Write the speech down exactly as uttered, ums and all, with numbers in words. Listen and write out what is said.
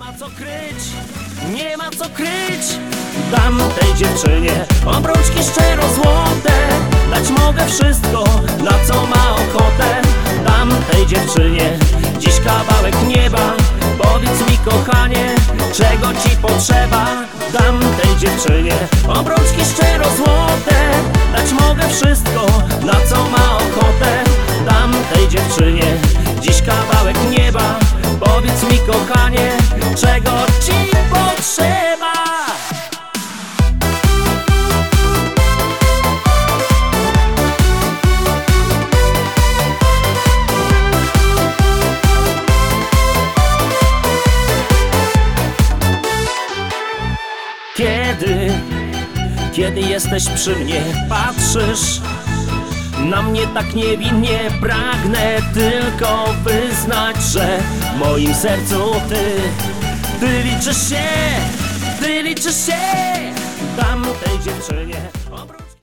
ma co kryć, nie ma co kryć. Dam tej dziewczynie obrączki szczero złote. Dać mogę wszystko, na co ma ochotę. Dam tej dziewczynie dziś kawałek nieba. Powiedz mi, kochanie, czego ci potrzeba. Dam tej dziewczynie obrączki szczero złote. Dać mogę wszystko, na co ma ochotę. Dam tej dziewczynie dziś kawałek nieba. Powiedz mi, kochanie, czego ci potrzeba. Kiedy, kiedy jesteś przy mnie, patrzysz na mnie tak niewinnie. Pragnę tylko wyznać, że w moim sercu ty, ty liczysz się, ty liczysz się. Dam tej dziewczynie